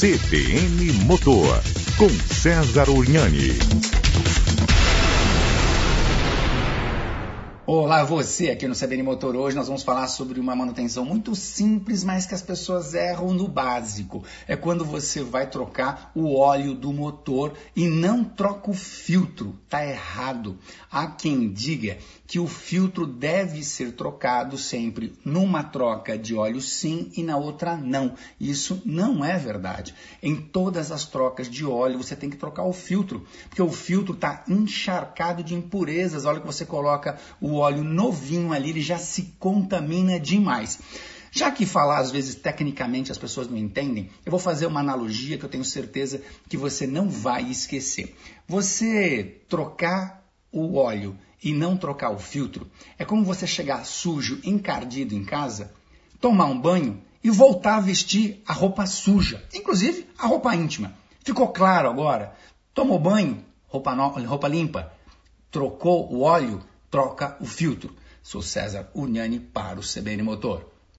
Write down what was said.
CBN Motor, com César Urnani. Olá, você aqui no CBN Motor. Hoje nós vamos falar sobre uma manutenção muito simples, mas que as pessoas erram no básico. É quando você vai trocar o óleo do motor e não troca o filtro. Tá errado. Há quem diga que o filtro deve ser trocado sempre numa troca de óleo sim e na outra não. Isso não é verdade. Em todas as trocas de óleo você tem que trocar o filtro, porque o filtro está encharcado de impurezas. Olha que você coloca o óleo novinho ali, ele já se contamina demais. Já que falar às vezes tecnicamente as pessoas não entendem, eu vou fazer uma analogia que eu tenho certeza que você não vai esquecer. Você trocar o óleo e não trocar o filtro é como você chegar sujo, encardido em casa, tomar um banho e voltar a vestir a roupa suja, inclusive a roupa íntima. Ficou claro agora? Tomou banho, roupa limpa, trocou o óleo, troca o filtro. Sou César Urnani para o CBN Motor.